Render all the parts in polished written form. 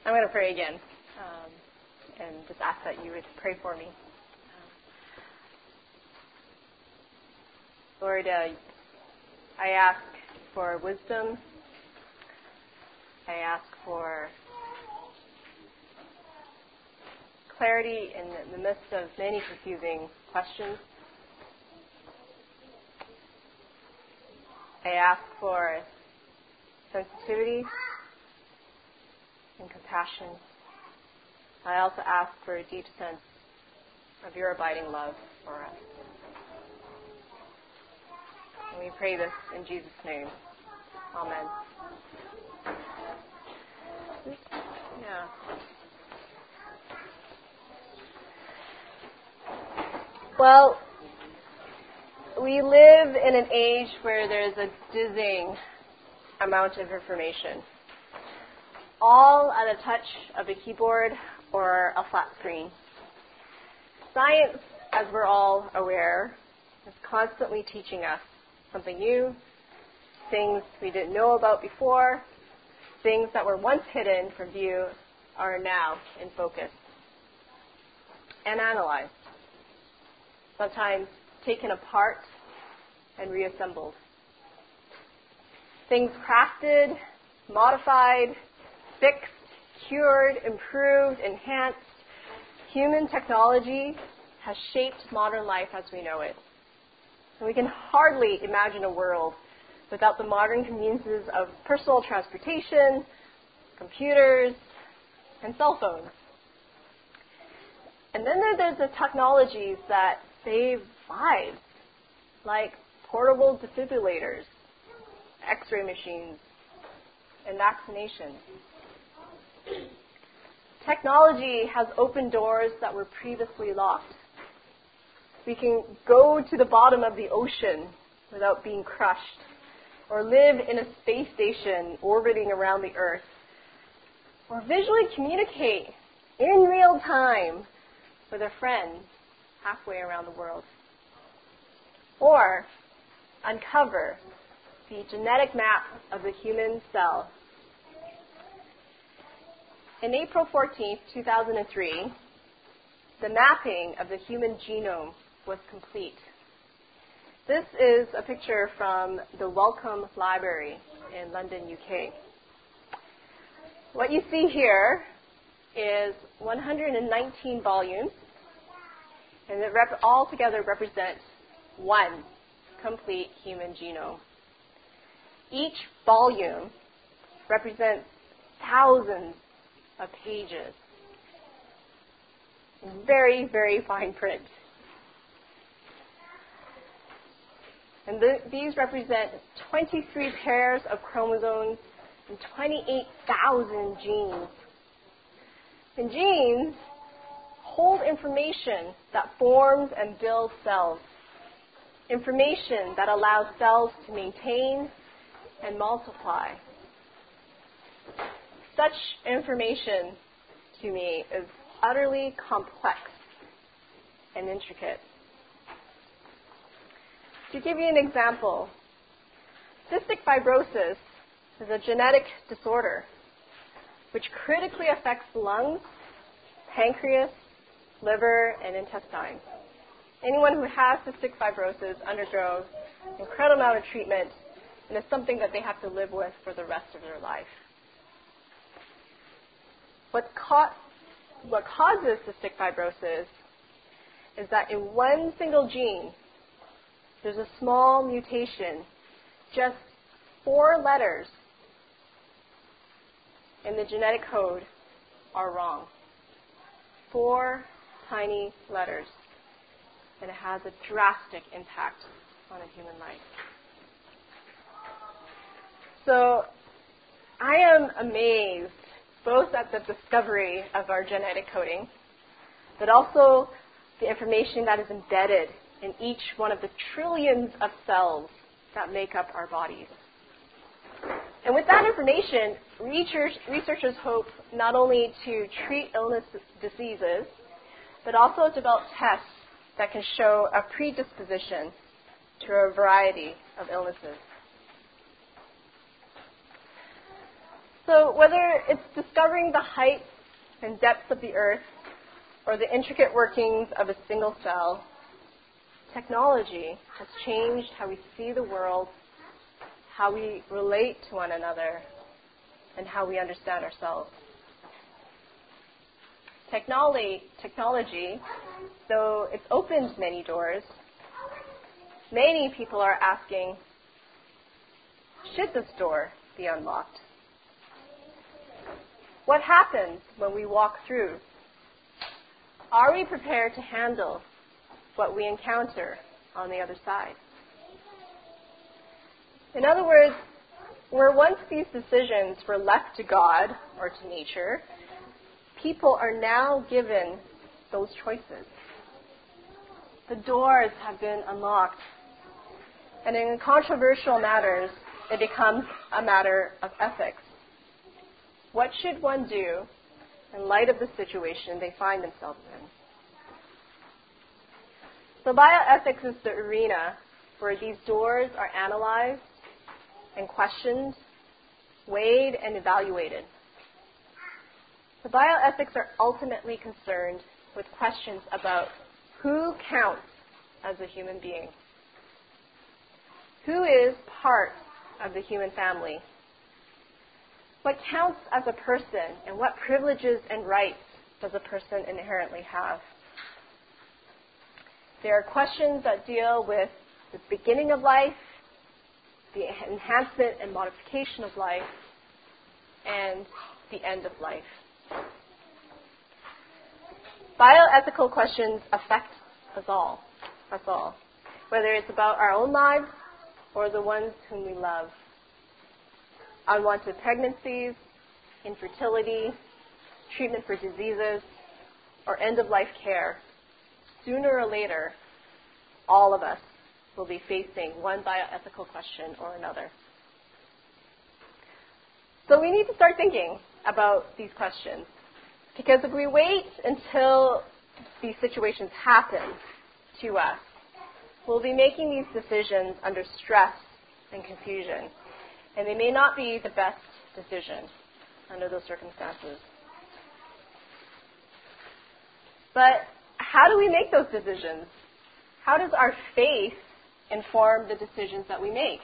I'm going to pray again and just ask that you would pray for me. Lord, I ask for wisdom. I ask for clarity in the midst of many confusing questions. I ask for sensitivity and compassion. I also ask for a deep sense of your abiding love for us. And we pray this in Jesus' name. Amen. Yeah. Well, we live in an age where there's a dizzying amount of information, all at a touch of a keyboard or a flat screen. Science, as we're all aware, is constantly teaching us something new, things we didn't know about before, things that were once hidden from view are now in focus and analyzed, sometimes taken apart and reassembled. Things crafted, modified, fixed, cured, improved, enhanced. Human technology has shaped modern life as we know it. And we can hardly imagine a world without the modern conveniences of personal transportation, computers, and cell phones. And then there's the technologies that save lives, like portable defibrillators, X-ray machines, and vaccinations. Technology has opened doors that were previously locked. We can go to the bottom of the ocean without being crushed, or live in a space station orbiting around the Earth, or visually communicate in real time with a friend halfway around the world, or uncover the genetic map of the human cell. In April 14, 2003, the mapping of the human genome was complete. This is a picture from the Wellcome Library in London, UK. What you see here is 119 volumes, and it altogether represents one complete human genome. Each volume represents thousands of pages. Very, very fine print. And these represent 23 pairs of chromosomes and 28,000 genes. And genes hold information that forms and builds cells, information that allows cells to maintain and multiply. Such information, to me, is utterly complex and intricate. To give you an example, cystic fibrosis is a genetic disorder which critically affects the lungs, pancreas, liver, and intestine. Anyone who has cystic fibrosis undergoes an incredible amount of treatment, and it's something that they have to live with for the rest of their life. What causes cystic fibrosis is that in one single gene, there's a small mutation, just 4 letters in the genetic code are wrong. 4 tiny letters. And it has a drastic impact on a human life. So I am amazed both at the discovery of our genetic coding, but also the information that is embedded in each one of the trillions of cells that make up our bodies. And with that information, researchers hope not only to treat illness diseases, but also develop tests that can show a predisposition to a variety of illnesses. So whether it's discovering the heights and depths of the earth or the intricate workings of a single cell, technology has changed how we see the world, how we relate to one another, and how we understand ourselves. Technology, though it's opened many doors, many people are asking, should this door be unlocked? What happens when we walk through? Are we prepared to handle what we encounter on the other side? In other words, where once these decisions were left to God or to nature, people are now given those choices. The doors have been unlocked. And in controversial matters, it becomes a matter of ethics. What should one do in light of the situation they find themselves in? So bioethics is the arena where these doors are analyzed and questioned, weighed, and evaluated. The bioethics are ultimately concerned with questions about who counts as a human being, who is part of the human family, what counts as a person, and what privileges and rights does a person inherently have. There are questions that deal with the beginning of life, the enhancement and modification of life, and the end of life. Bioethical questions affect us all, whether it's about our own lives or the ones whom we love. Unwanted pregnancies, infertility, treatment for diseases, or end-of-life care. Sooner or later, all of us will be facing one bioethical question or another. So we need to start thinking about these questions. Because if we wait until these situations happen to us, we'll be making these decisions under stress and confusion. And they may not be the best decision under those circumstances. But how do we make those decisions? How does our faith inform the decisions that we make?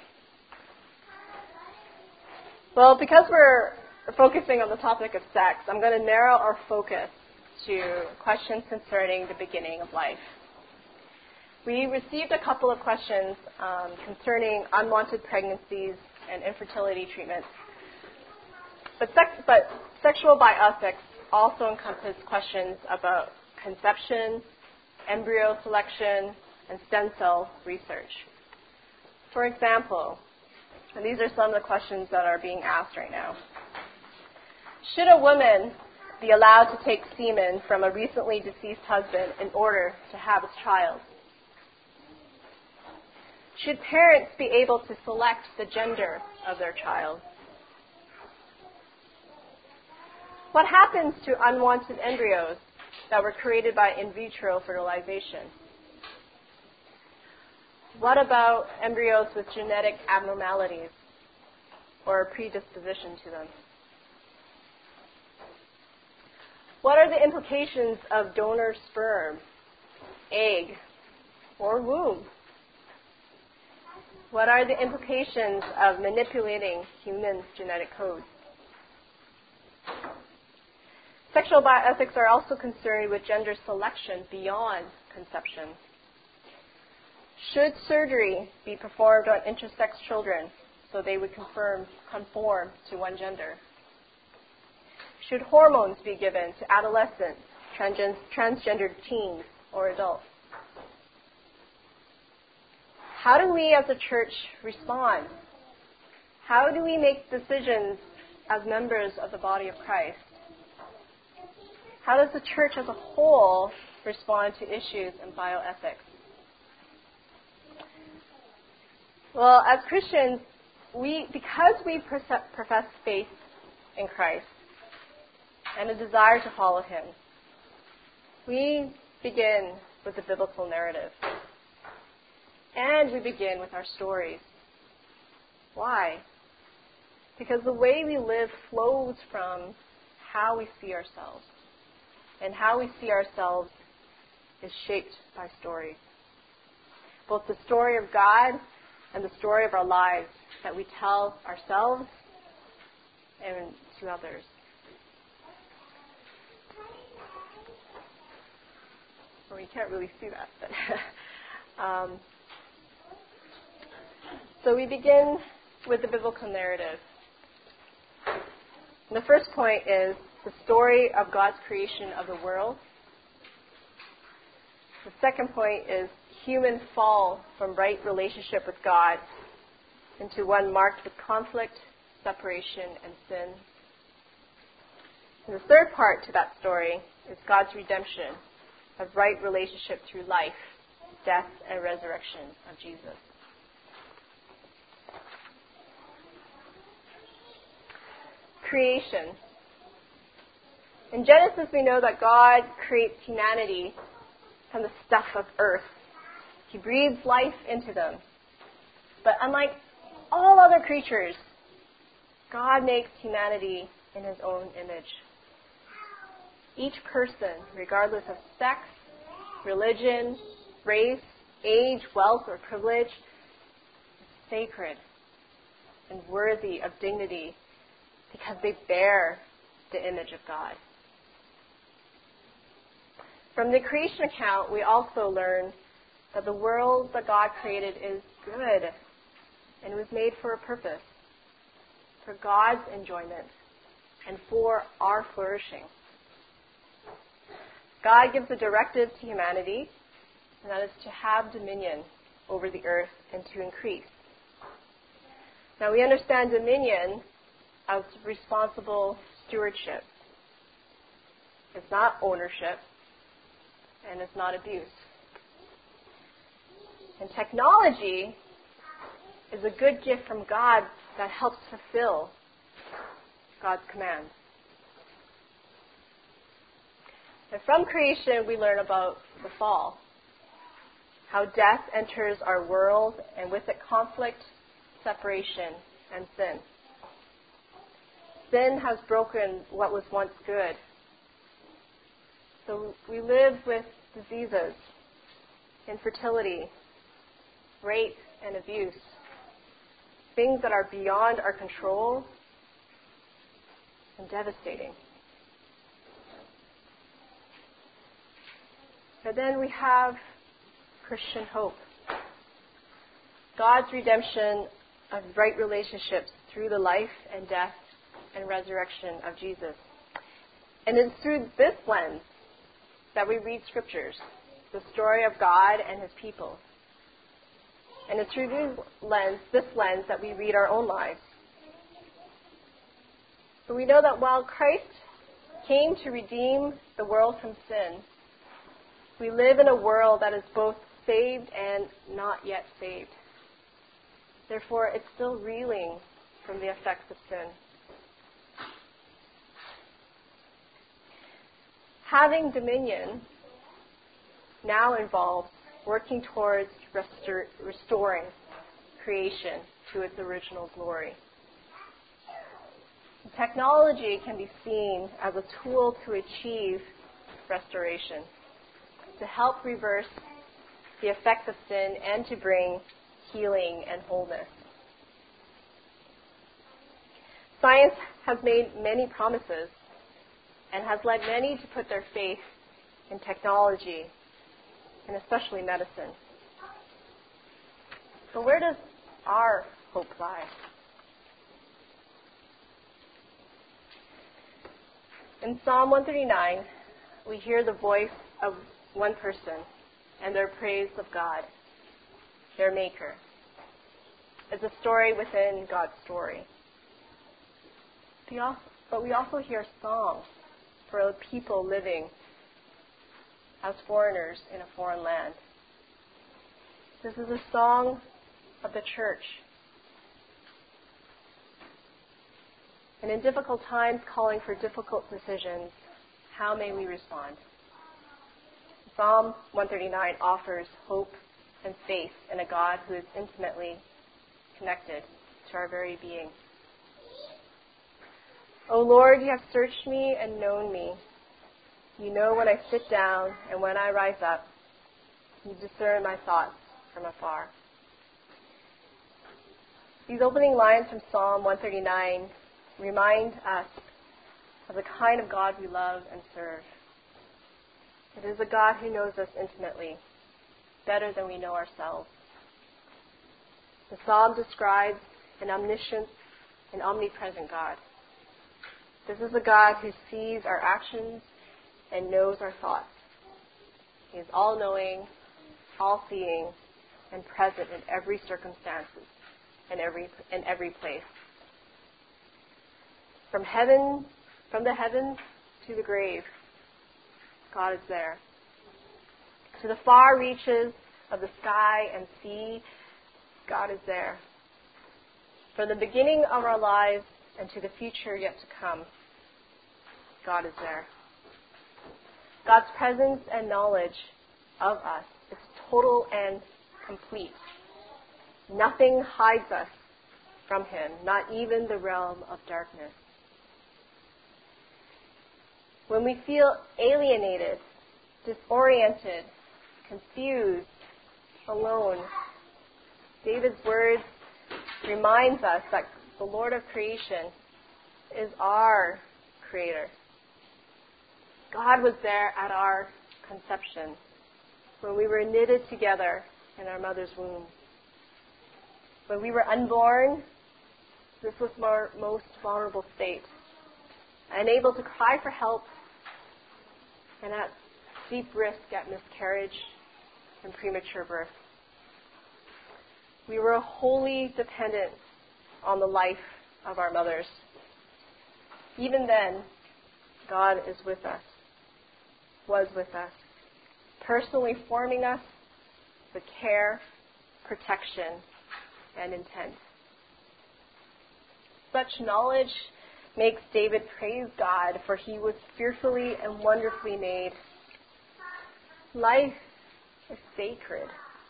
Well, because we're focusing on the topic of sex, I'm going to narrow our focus to questions concerning the beginning of life. We received a couple of questions concerning unwanted pregnancies and infertility treatments. But sexual bioethics also encompasses questions about conception, embryo selection, and stem cell research. For example, and these are some of the questions that are being asked right now. Should a woman be allowed to take semen from a recently deceased husband in order to have a child? Should parents be able to select the gender of their child? What happens to unwanted embryos that were created by in vitro fertilization? What about embryos with genetic abnormalities or a predisposition to them? What are the implications of donor sperm, egg, or womb? What are the implications of manipulating human genetic codes? Sexual bioethics are also concerned with gender selection beyond conception. Should surgery be performed on intersex children so they would conform to one gender? Should hormones be given to adolescents, transgendered teens, or adults? How do we as a church respond? How do we make decisions as members of the body of Christ? How does the church as a whole respond to issues in bioethics? Well, as Christians, because we profess faith in Christ and a desire to follow Him, we begin with the biblical narrative. And we begin with our stories. Why? Because the way we live flows from how we see ourselves. And how we see ourselves is shaped by stories. Both the story of God and the story of our lives that we tell ourselves and to others. Well, you can't really see that, but so we begin with the biblical narrative. And the first point is the story of God's creation of the world. The second point is human fall from right relationship with God into one marked with conflict, separation, and sin. And the third part to that story is God's redemption of right relationship through life, death, and resurrection of Jesus. Creation. In Genesis, we know that God creates humanity from the stuff of earth. He breathes life into them. But unlike all other creatures, God makes humanity in His own image. Each person, regardless of sex, religion, race, age, wealth, or privilege, is sacred and worthy of dignity because they bear the image of God. From the creation account, we also learn that the world that God created is good and was made for a purpose, for God's enjoyment and for our flourishing. God gives a directive to humanity, and that is to have dominion over the earth and to increase. Now we understand dominion as responsible stewardship. It's not ownership, and it's not abuse. And technology is a good gift from God that helps fulfill God's commands. And from creation, we learn about the fall, how death enters our world, and with it conflict, separation, and sin. Sin has broken what was once good. So we live with diseases, infertility, rape, and abuse, things that are beyond our control and devastating. But then we have Christian hope. God's redemption of right relationships through the life and death and resurrection of Jesus. And it's through this lens that we read scriptures, the story of God and His people. And it's through this lens that we read our own lives. But we know that while Christ came to redeem the world from sin, we live in a world that is both saved and not yet saved. Therefore, it's still reeling from the effects of sin. Having dominion now involves working towards restoring creation to its original glory. Technology can be seen as a tool to achieve restoration, to help reverse the effects of sin and to bring healing and wholeness. Science has made many promises and has led many to put their faith in technology and especially medicine. But where does our hope lie? In Psalm 139, we hear the voice of one person and their praise of God, their Maker. It's a story within God's story. But we also hear songs for the people living as foreigners in a foreign land. This is a song of the church. And in difficult times, calling for difficult decisions, how may we respond? Psalm 139 offers hope and faith in a God who is intimately connected to our very being. O Lord, you have searched me and known me. You know when I sit down and when I rise up. You discern my thoughts from afar. These opening lines from Psalm 139 remind us of the kind of God we love and serve. It is a God who knows us intimately, better than we know ourselves. The psalm describes an omniscient and omnipresent God. This is a God who sees our actions and knows our thoughts. He is all-knowing, all-seeing, and present in every circumstance and in every place. From the heavens to the grave, God is there. To the far reaches of the sky and sea, God is there. From the beginning of our lives and to the future yet to come, God is there. God's presence and knowledge of us is total and complete. Nothing hides us from Him, not even the realm of darkness. When we feel alienated, disoriented, confused, alone, David's words reminds us that the Lord of creation is our Creator. God was there at our conception, when we were knitted together in our mother's womb. When we were unborn, this was our most vulnerable state, unable to cry for help, and at deep risk at miscarriage and premature birth. We were wholly dependent on the life of our mothers. Even then, God is with us, was with us, personally forming us with care, protection, and intent. Such knowledge makes David praise God, for he was fearfully and wonderfully made. Life is sacred.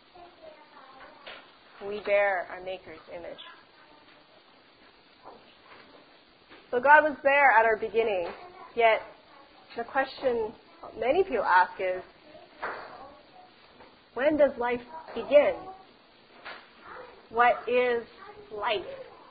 We bear our Maker's image. So God was there at our beginning, yet the question many people ask is, when does life begin? What is life?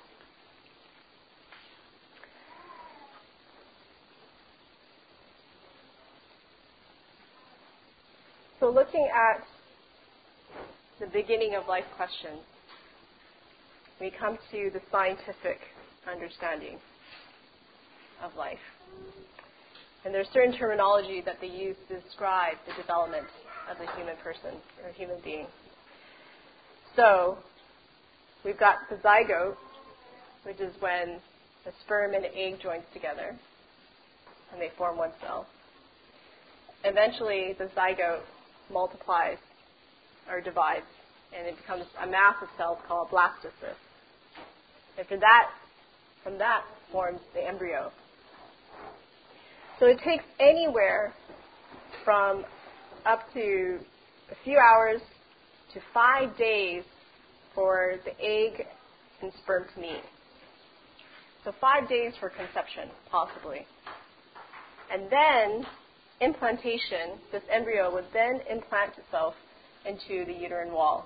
So looking at the beginning of life questions, we come to the scientific understanding of life. And there's certain terminology that they use to describe the development of a human person or a human being. So we've got the zygote, which is when the sperm and the egg joins together and they form one cell. Eventually, the zygote multiplies or divides, and it becomes a mass of cells called a blastocyst. And from that forms the embryo. So it takes anywhere from up to a few hours to 5 days for the egg and sperm to meet. So 5 days for conception, possibly. And then implantation, this embryo would then implant itself into the uterine wall.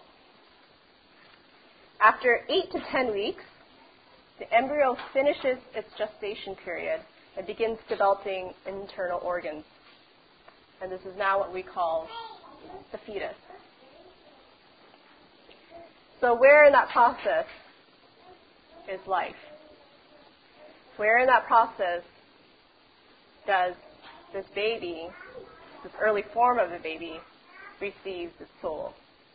After 8 to 10 weeks, the embryo finishes its gestation period and begins developing internal organs. And this is now what we call the fetus. So where in that process is life? Where in that process does this baby, this early form of the baby, receive the soul?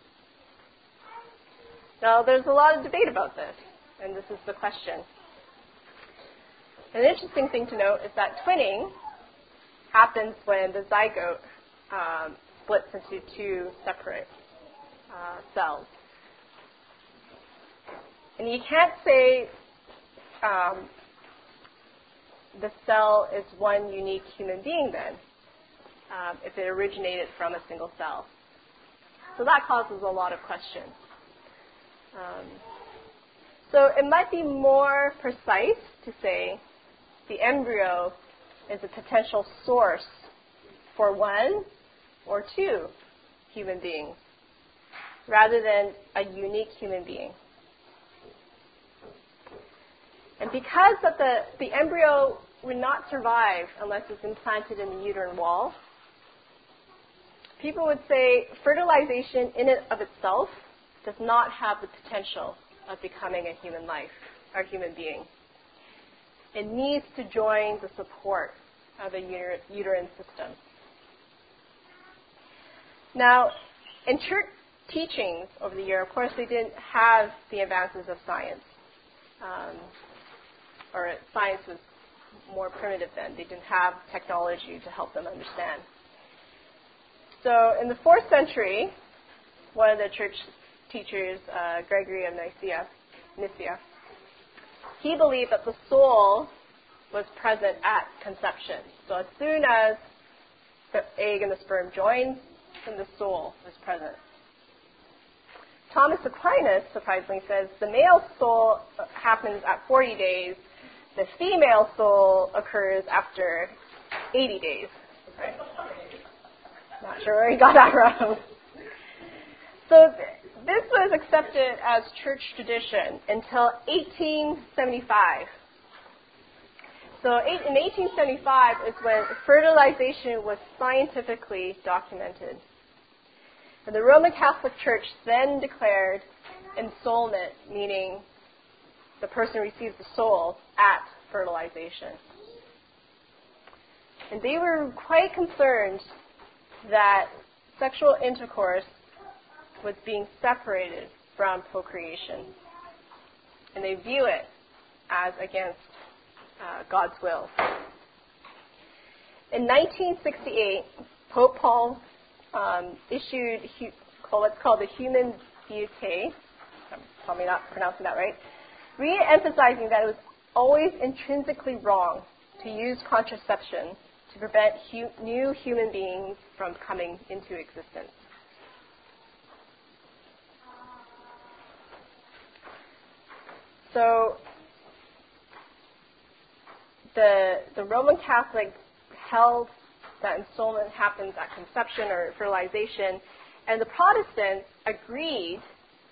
Now, there's a lot of debate about this, and this is the question. An interesting thing to note is that twinning happens when the zygote splits into two separate cells. And you can't say the cell is one unique human being then, if it originated from a single cell. So that causes a lot of questions. So it might be more precise to say the embryo is a potential source for one or two human beings, rather than a unique human being. And because that the embryo would not survive unless it's implanted in the uterine wall, people would say fertilization in and of itself does not have the potential of becoming a human life or human being. It needs to join the support of the uterine system. Now, in church teachings over the year, of course, they didn't have the advances of science. Or science was more primitive then. They didn't have technology to help them understand. So in the 4th century, one of the church teachers, Gregory of Nyssa, he believed that the soul was present at conception. So as soon as the egg and the sperm joined, then the soul was present. Thomas Aquinas, surprisingly, says the male soul happens at 40 days. The female soul occurs after 80 days. Right? Not sure where he got that from. So this was accepted as church tradition until 1875. So in 1875 is when fertilization was scientifically documented. And the Roman Catholic Church then declared ensoulment, meaning the person receives the soul at fertilization. And they were quite concerned that sexual intercourse was being separated from procreation. And they view it as against God's will. In 1968, Pope Paul issued what's called the Human Vitae, I'm probably not pronouncing that right, re-emphasizing that it was always intrinsically wrong to use contraception to prevent new human beings from coming into existence. So the Roman Catholic held that ensoulment happens at conception or fertilization, and the Protestants agreed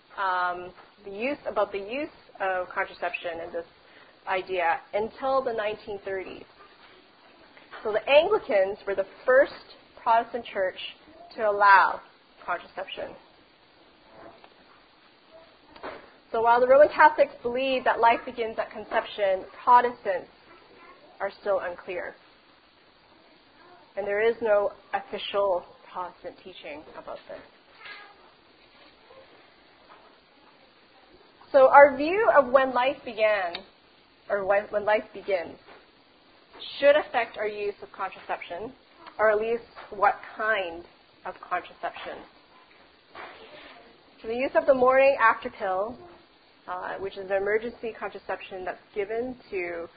about the use of contraception and this idea until the 1930s. So the Anglicans were the first Protestant church to allow contraception. So while the Roman Catholics believe that life begins at conception, Protestants are still unclear. And there is no official Protestant teaching about this. So our view of when life began, or when life begins, should affect our use of contraception, or at least what kind of contraception. So the use of the morning after pill, which is an emergency contraception that's given to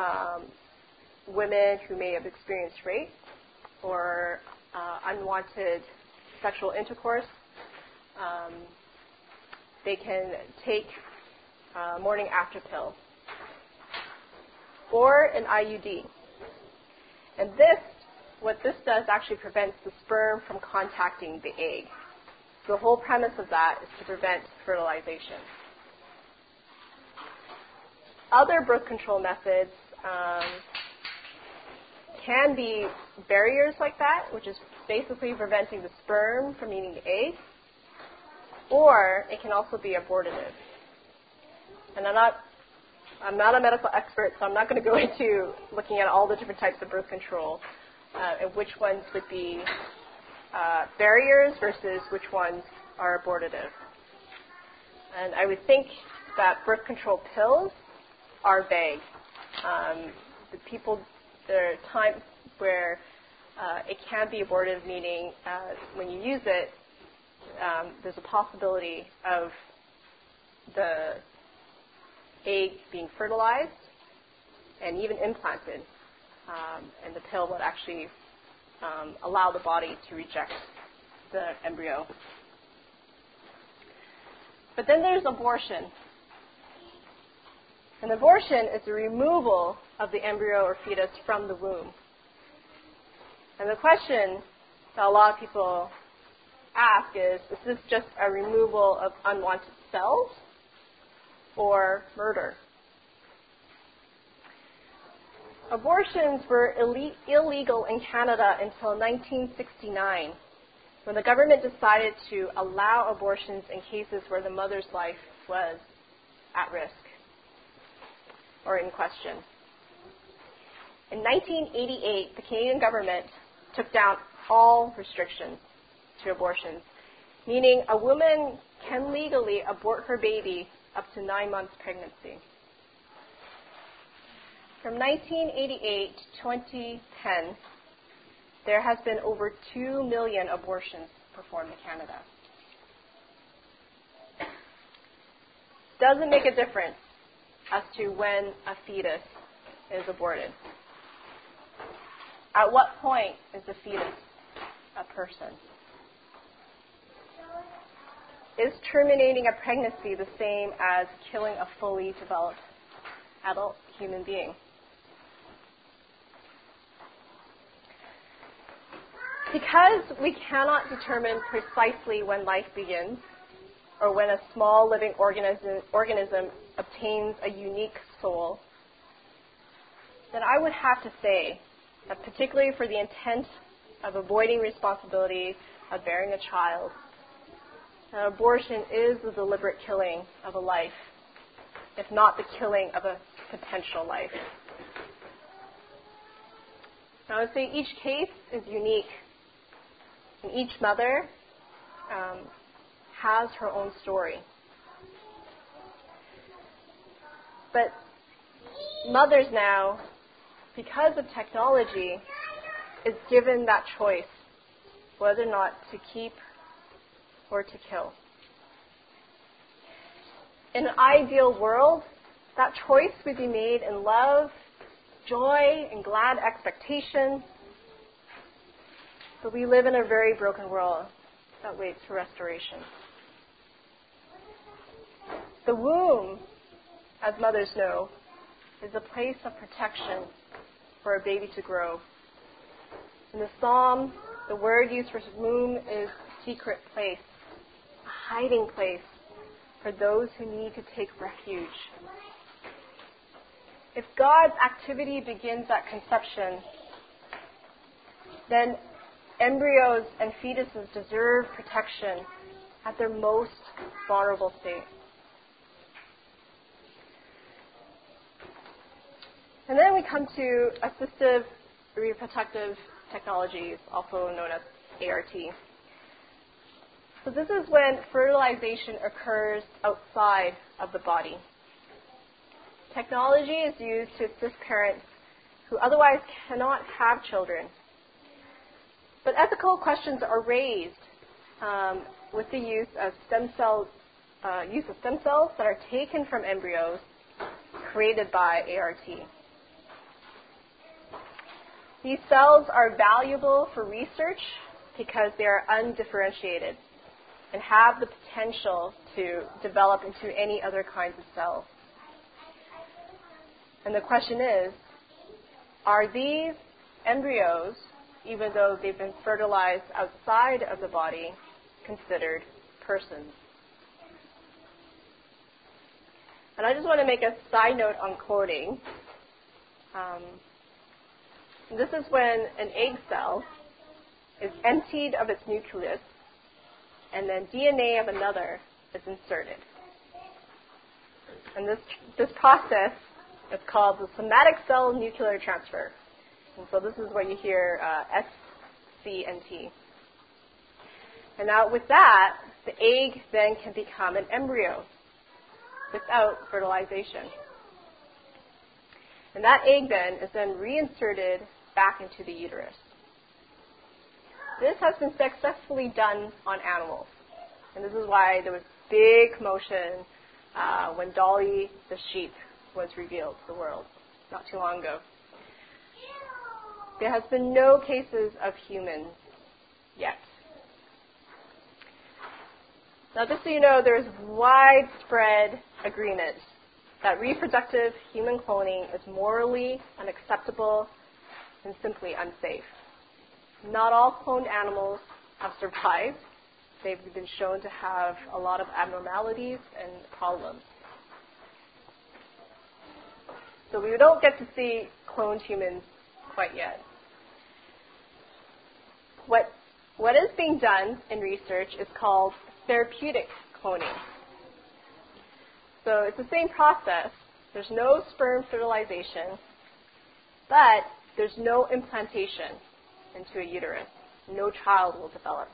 women who may have experienced rape or unwanted sexual intercourse. They can take morning after pill or an IUD. And what this does actually prevents the sperm from contacting the egg. So the whole premise of that is to prevent fertilization. Other birth control methods can be barriers like that, which is basically preventing the sperm from eating the egg, or it can also be abortive. And I'm not a medical expert, so I'm not going to go into looking at all the different types of birth control and which ones would be barriers versus which ones are abortive. And I would think that birth control pills are vague. There are times where it can be abortive, meaning when you use it, there's a possibility of the egg being fertilized and even implanted, and the pill would actually allow the body to reject the embryo. But then there's abortion. An abortion is the removal of the embryo or fetus from the womb. And the question that a lot of people ask is this just a removal of unwanted cells or murder? Abortions were illegal in Canada until 1969, when the government decided to allow abortions in cases where the mother's life was at risk or in question. In 1988, the Canadian government took down all restrictions to abortions, meaning a woman can legally abort her baby up to 9 months pregnancy. From 1988 to 2010, there has been over 2 million abortions performed in Canada. Doesn't make a difference as to when a fetus is aborted. At what point is the fetus a person? Is terminating a pregnancy the same as killing a fully developed adult human being? Because we cannot determine precisely when life begins or when a small living organism obtains a unique soul, then I would have to say that particularly for the intent of avoiding responsibility of bearing a child, an abortion is the deliberate killing of a life, if not the killing of a potential life. Now, I would say each case is unique, and each mother has her own story. But mothers now, because of technology, is given that choice whether or not to keep or to kill. In an ideal world, that choice would be made in love, joy, and glad expectation. But we live in a very broken world that waits for restoration. The womb, as mothers know, is a place of protection for a baby to grow. In the Psalm, the word used for womb is secret place, a hiding place for those who need to take refuge. If God's activity begins at conception, then embryos and fetuses deserve protection at their most vulnerable state. And then we come to assistive reproductive technologies, also known as ART. So this is when fertilization occurs outside of the body. Technology is used to assist parents who otherwise cannot have children. But ethical questions are raised with the use of stem cells that are taken from embryos created by ART. These cells are valuable for research because they are undifferentiated and have the potential to develop into any other kinds of cells. And the question is, are these embryos, even though they've been fertilized outside of the body, considered persons? And I just want to make a side note on cloning. This is when an egg cell is emptied of its nucleus, and then DNA of another is inserted. And this process is called the somatic cell nuclear transfer. And so this is what you hear SCNT. And now with that, the egg then can become an embryo without fertilization. And that egg then is then reinserted back into the uterus. This has been successfully done on animals. And this is why there was big commotion when Dolly the sheep was revealed to the world not too long ago. There has been no cases of humans yet. Now, just so you know, there's widespread agreement that reproductive human cloning is morally unacceptable and simply unsafe. Not all cloned animals have survived. They've been shown to have a lot of abnormalities and problems. So we don't get to see cloned humans quite yet. What is being done in research is called therapeutic cloning. So it's the same process. There's no sperm fertilization, but there's no implantation into a uterus. No child will develop.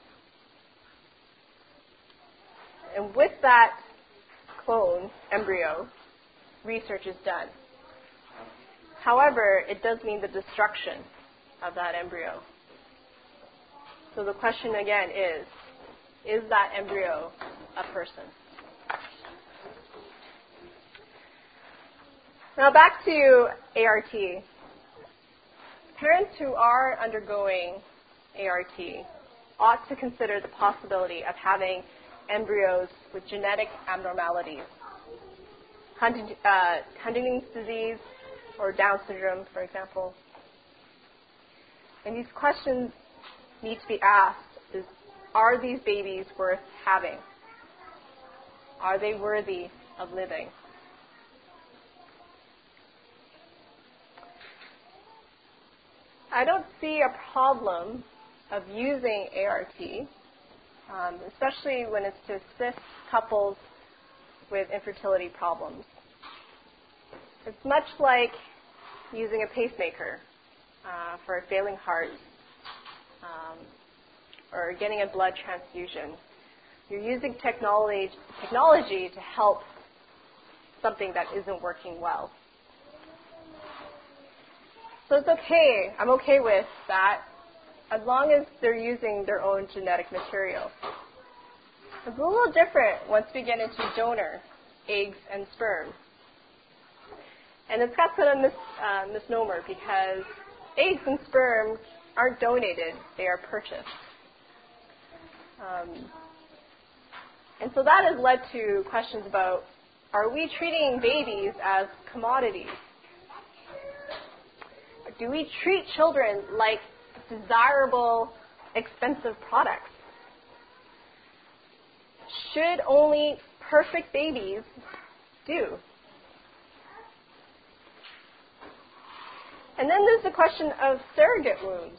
And with that clone embryo, research is done. However, it does mean the destruction of that embryo. So the question again is that embryo a person? Now back to ART. Parents who are undergoing ART ought to consider the possibility of having embryos with genetic abnormalities, Huntington's disease or Down syndrome, for example. And these questions need to be asked is, are these babies worth having? Are they worthy of living? I don't see a problem of using ART, especially when it's to assist couples with infertility problems. It's much like using a pacemaker for a failing heart or getting a blood transfusion. You're using technology to help something that isn't working well. So it's okay. I'm okay with that as long as they're using their own genetic material. It's a little different once we get into donor eggs and sperm. And it's got sort of misnomer because eggs and sperm aren't donated, they are purchased. And so that has led to questions about, are we treating babies as commodities? Do we treat children like desirable, expensive products? Should only perfect babies do? And then there's the question of surrogate wombs.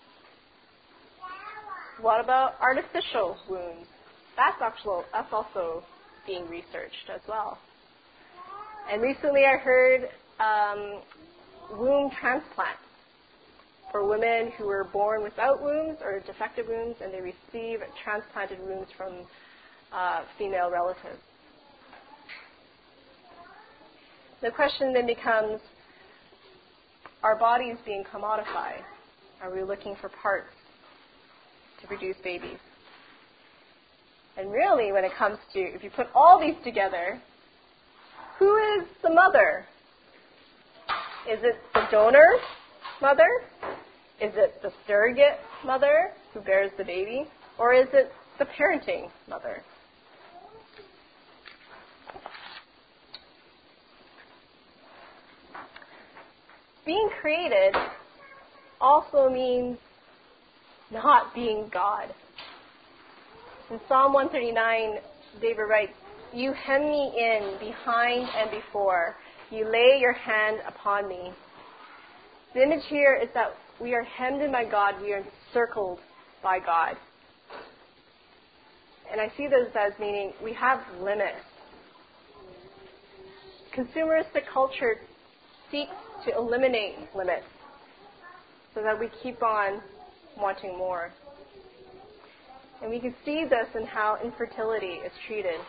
What about artificial wombs? That's also being researched as well. And recently I heard womb transplants for women who were born without wombs or defective wombs, and they receive transplanted wombs from female relatives. The question then becomes, are bodies being commodified? Are we looking for parts to produce babies? And really, when it comes to, if you put all these together, who is the mother? Is it the donor mother? Is it the surrogate mother who bears the baby? Or is it the parenting mother? Being created also means not being God. In Psalm 139, David writes, "You hem me in behind and before. You lay your hand upon me." The image here is that we are hemmed in by God. We are encircled by God. And I see this as meaning we have limits. Consumeristic culture seeks to eliminate limits so that we keep on wanting more. And we can see this in how infertility is treated.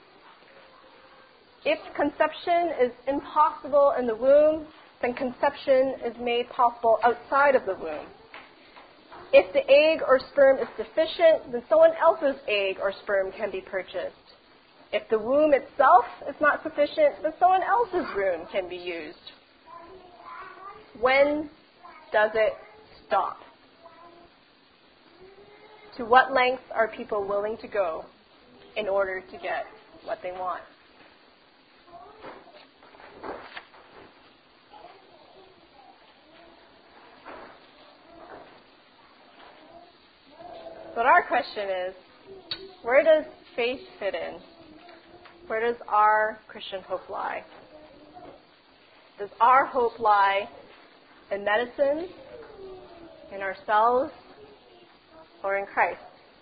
If conception is impossible in the womb, then conception is made possible outside of the womb. If the egg or sperm is deficient, then someone else's egg or sperm can be purchased. If the womb itself is not sufficient, then someone else's womb can be used. When does it stop? To what lengths are people willing to go in order to get what they want? But our question is, where does faith fit in? Where does our Christian hope lie? Does our hope lie in medicine, in ourselves, or in Christ?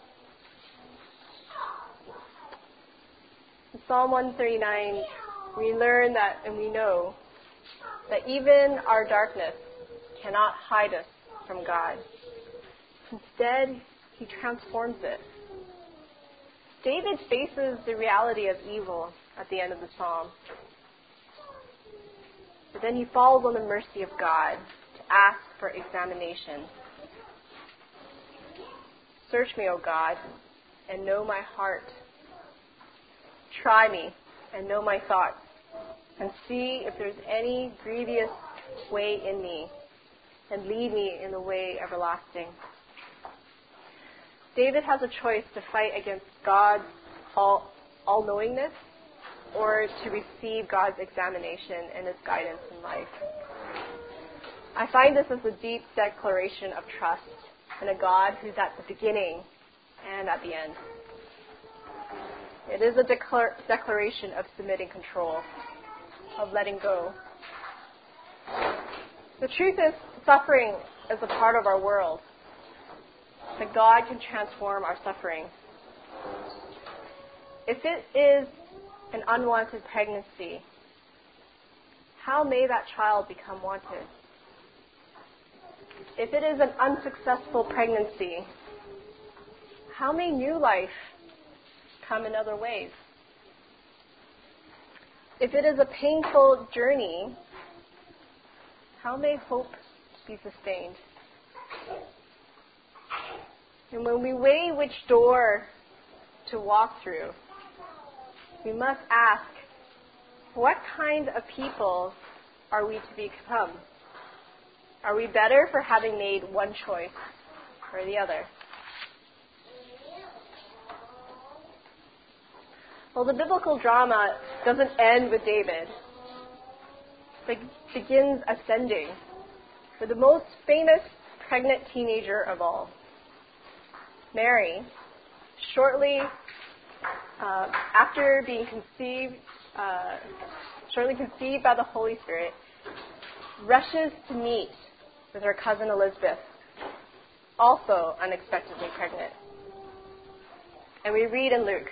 In Psalm 139, we learn that and we know that even our darkness cannot hide us from God. Instead, He transforms it. David faces the reality of evil at the end of the psalm. But then he falls on the mercy of God to ask for examination. Search me, O God, and know my heart. Try me and know my thoughts, and see if there's any grievous way in me, and lead me in the way everlasting. David has a choice to fight against God's all-knowingness or to receive God's examination and His guidance in life. I find this as a deep declaration of trust in a God who's at the beginning and at the end. It is a declaration of submitting control, of letting go. The truth is, suffering is a part of our world. That God can transform our suffering. If it is an unwanted pregnancy, how may that child become wanted? If it is an unsuccessful pregnancy, how may new life come in other ways? If it is a painful journey, how may hope be sustained? And when we weigh which door to walk through, we must ask, what kind of people are we to become? Are we better for having made one choice or the other? Well, the biblical drama doesn't end with David. It begins ascending with the most famous pregnant teenager of all. Mary, shortly after being conceived by the Holy Spirit, rushes to meet with her cousin Elizabeth, also unexpectedly pregnant. And we read in Luke,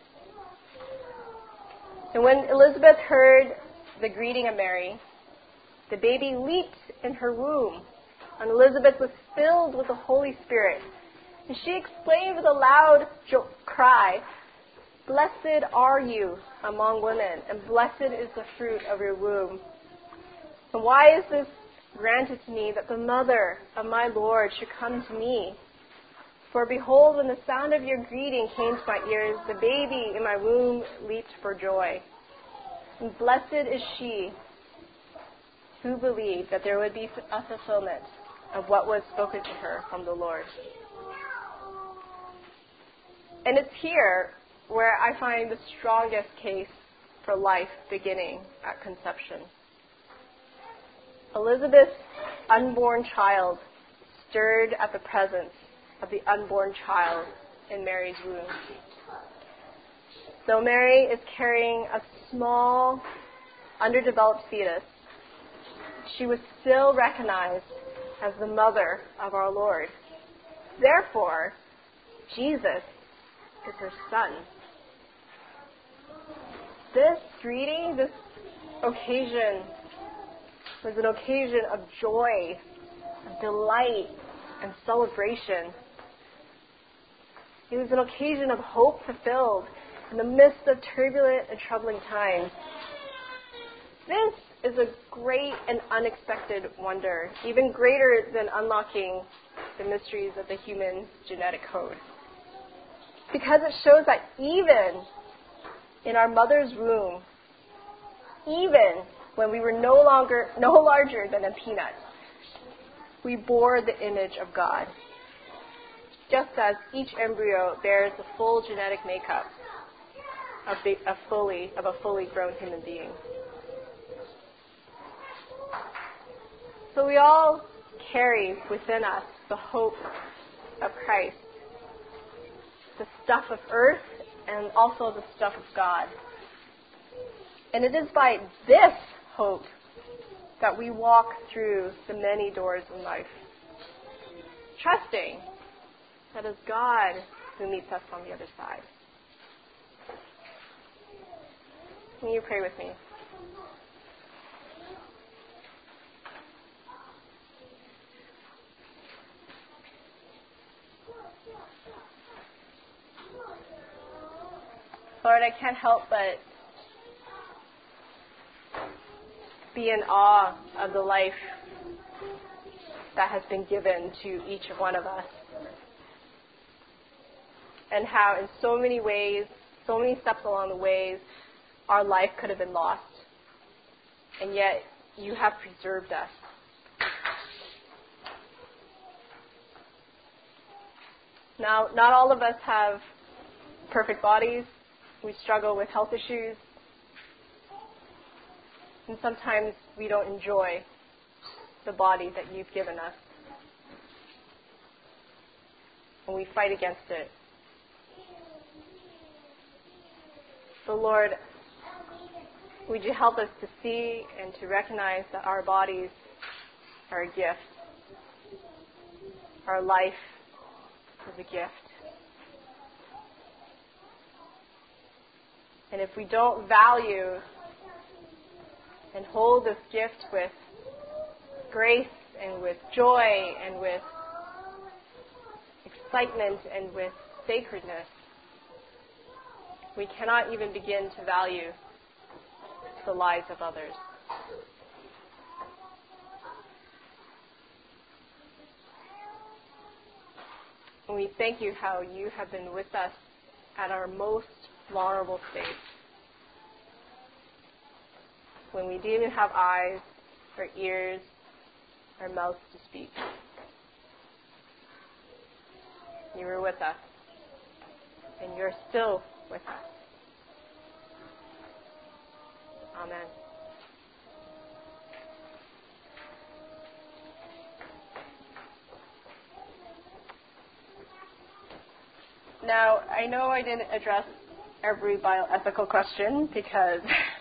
"And when Elizabeth heard the greeting of Mary, the baby leaped in her womb, and Elizabeth was filled with the Holy Spirit. And she exclaimed with a loud cry, 'Blessed are you among women, and blessed is the fruit of your womb. And why is this granted to me, that the mother of my Lord should come to me? For behold, when the sound of your greeting came to my ears, the baby in my womb leaped for joy. And blessed is she who believed that there would be a fulfillment of what was spoken to her from the Lord.'" And it's here where I find the strongest case for life beginning at conception. Elizabeth's unborn child stirred at the presence of the unborn child in Mary's womb. Though Mary is carrying a small, underdeveloped fetus, she was still recognized as the mother of our Lord. Therefore, Jesus is her son. This greeting, this occasion, was an occasion of joy, of delight, and celebration. It was an occasion of hope fulfilled in the midst of turbulent and troubling times. This is a great and unexpected wonder, even greater than unlocking the mysteries of the human genetic code. Because it shows that even in our mother's womb, even when we were no larger than a peanut, we bore the image of God, just as each embryo bears the full genetic makeup of a fully grown human being. So we all carry within us the hope of Christ, the stuff of earth and also the stuff of God. And it is by this hope that we walk through the many doors in life, trusting that it's God who meets us on the other side. Can you pray with me? Lord, I can't help but be in awe of the life that has been given to each one of us. And how in so many ways, so many steps along the ways, our life could have been lost. And yet, you have preserved us. Now, not all of us have perfect bodies. We struggle with health issues. And sometimes we don't enjoy the body that you've given us. And we fight against it. So Lord, would you help us to see and to recognize that our bodies are a gift. Our life is a gift. And if we don't value and hold this gift with grace and with joy and with excitement and with sacredness, we cannot even begin to value the lives of others. And we thank you how you have been with us at our most vulnerable state, when we didn't even have eyes or ears or mouths to speak. You were with us, and you're still with us. Amen. Now, I know I didn't address every bioethical question because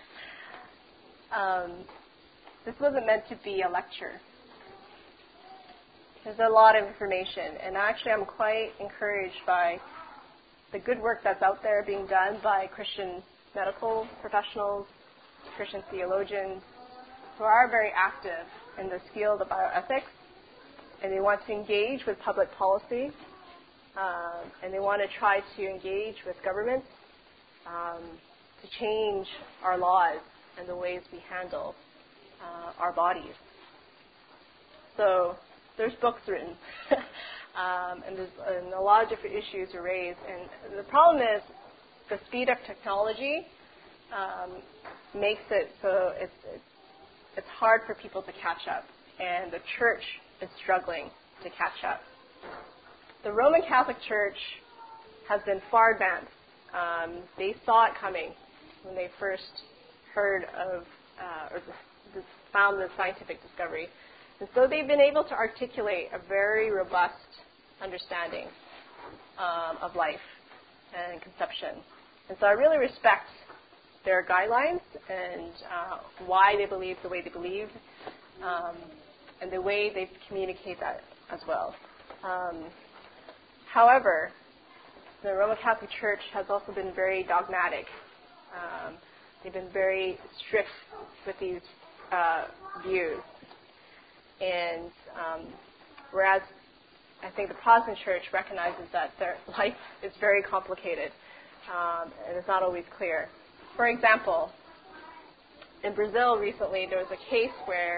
this wasn't meant to be a lecture. There's a lot of information, and actually I'm quite encouraged by the good work that's out there being done by Christian medical professionals, Christian theologians, who are very active in this field of bioethics, and they want to engage with public policy, and they want to try to engage with governments to change our laws and the ways we handle our bodies. So there's books written, and a lot of different issues are raised. And the problem is the speed of technology makes it so it's hard for people to catch up, and the church is struggling to catch up. The Roman Catholic Church has been far advanced. They saw it coming when they first heard of found the scientific discovery. And so they've been able to articulate a very robust understanding of life and conception. And so I really respect their guidelines and why they believe the way they believe, and the way they communicate that as well. However, the Roman Catholic Church has also been very dogmatic. They've been very strict with these views. And whereas I think the Protestant Church recognizes that their life is very complicated and it's not always clear. For example, in Brazil recently there was a case where,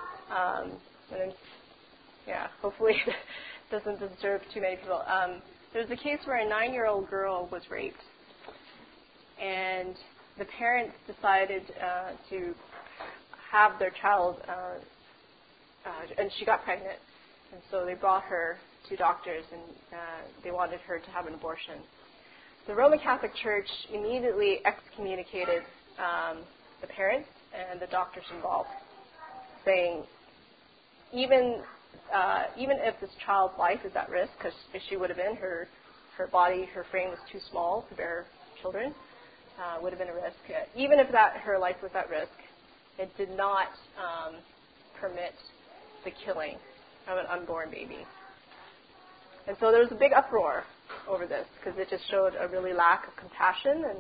hopefully it doesn't disturb too many people. There was a case where a 9-year-old girl was raped, and the parents decided to have their child, and she got pregnant, and so they brought her to doctors, and they wanted her to have an abortion. The Roman Catholic Church immediately excommunicated the parents and the doctors involved, saying, even if this child's life is at risk, because if she would have been, her her body, her frame was too small to bear children, would have been a risk. Even if her life was at risk, it did not permit the killing of an unborn baby. And so there was a big uproar over this because it just showed a really lack of compassion and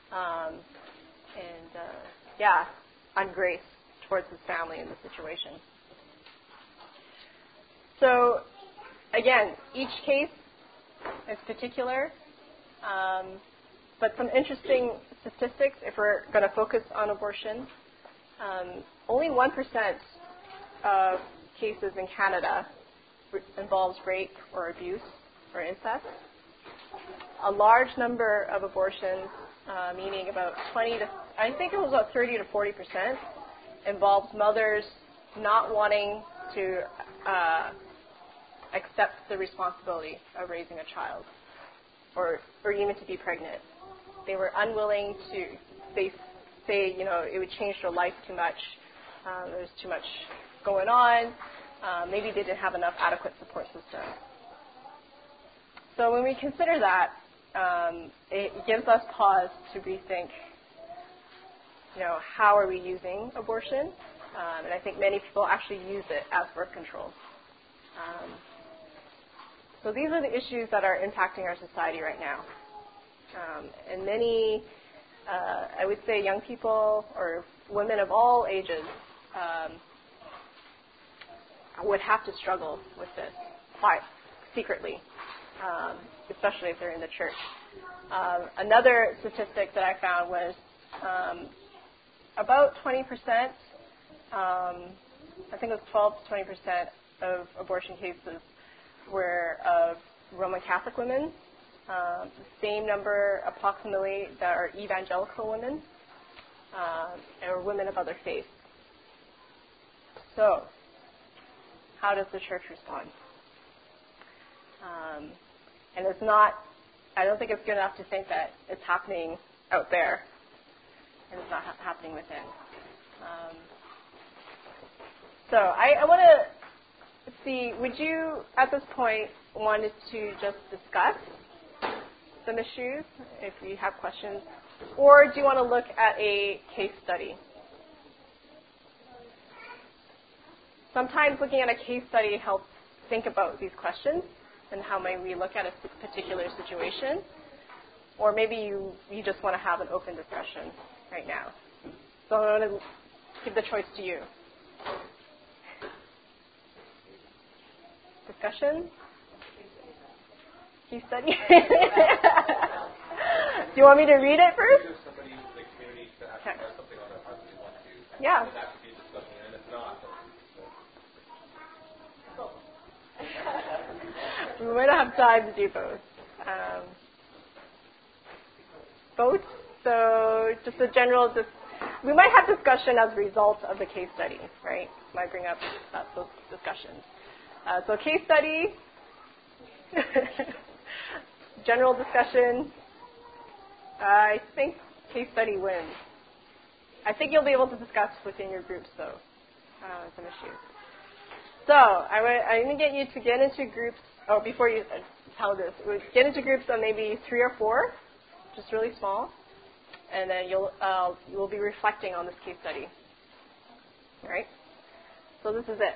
ungrace towards his family in the situation. So, again, each case is particular, but some interesting statistics, if we're going to focus on abortion, only 1% of cases in Canada involves rape or abuse or incest. A large number of abortions, meaning about 30 to 40%, involves mothers not wanting to accept the responsibility of raising a child or even to be pregnant. They were unwilling to, they say, it would change their life too much. There's too much going on. Maybe they didn't have enough adequate support system. So when we consider that, it gives us pause to rethink, how are we using abortion? And I think many people actually use it as birth control. So these are the issues that are impacting our society right now. And many, I would say young people or women of all ages would have to struggle with this secretly, especially if they're in the church. Another statistic that I found was about 20%, I think it was 12 to 20% of abortion cases were of Roman Catholic women. The same number, approximately, that are evangelical women or women of other faiths. So, how does the church respond? And it's not, I don't think it's good enough to think that it's happening out there and it's not happening within. So I want to see, would you at this point want us to just discuss some issues if you have questions, or do you want to look at a case study? Sometimes looking at a case study helps think about these questions and how might we look at a particular situation. Or maybe you just want to have an open discussion right now. So I want to give the choice to you. Discussion? Case study? Do you want me to read it first? Okay. Yeah. We might not have time to do both. Both. So just a general, we might have discussion as a result of the case study, right? Might bring up those discussions. So case study, general discussion. I think case study wins. I think you'll be able to discuss within your groups, though, some issues. So I'm going to get you to get into groups. Oh, before you tell this, get into groups of maybe 3 or 4, just really small, and then you'll be reflecting on this case study. All right. So this is it.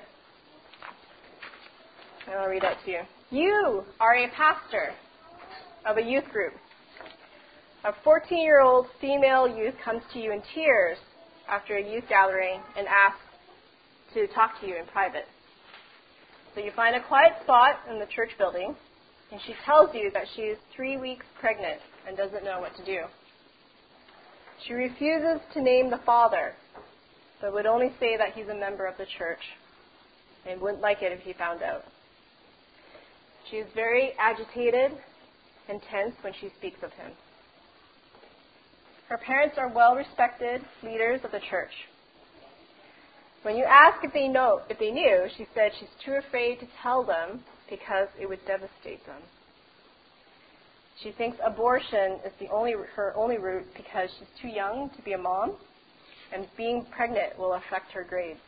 I'll read out to you. You are a pastor of a youth group. A 14-year-old female youth comes to you in tears after a youth gathering and asks to talk to you in private. So you find a quiet spot in the church building, and she tells you that she is 3 weeks pregnant and doesn't know what to do. She refuses to name the father, but would only say that he's a member of the church and wouldn't like it if he found out. She is very agitated and tense when she speaks of him. Her parents are well-respected leaders of the church. When you ask if they knew, she said she's too afraid to tell them because it would devastate them. She thinks abortion is her only route because she's too young to be a mom, and being pregnant will affect her grades.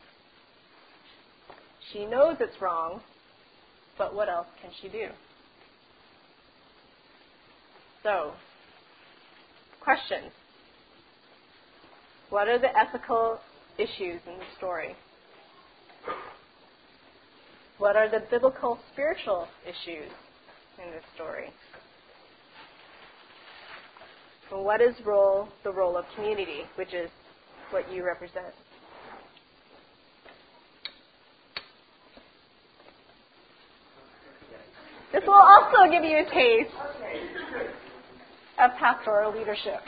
She knows it's wrong, but what else can she do? So, questions. What are the ethical issues in the story? What are the biblical spiritual issues in this story? And what is the role of community, which is what you represent? This will also give you a taste of pastoral leadership.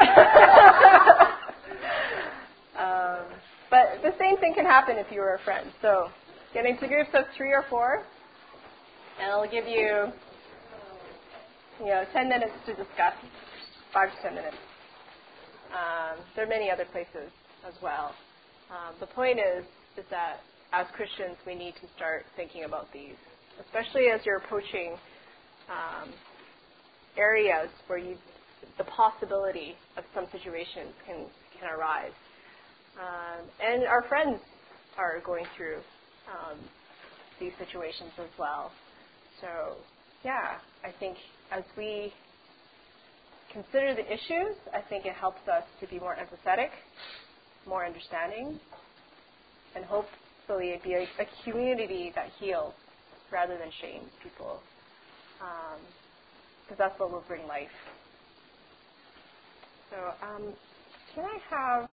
But the same thing can happen if you were a friend. So get into groups of 3 or 4, and it'll give you, 10 minutes to discuss, 5 to 10 minutes. There are many other places as well. The point is that as Christians, we need to start thinking about these, especially as you're approaching areas where the possibility of some situations can arise. And our friends are going through these situations as well. So, I think as we consider the issues, I think it helps us to be more empathetic, more understanding, and hopefully be a community that heals rather than shames people. Because that's what will bring life. So, can I have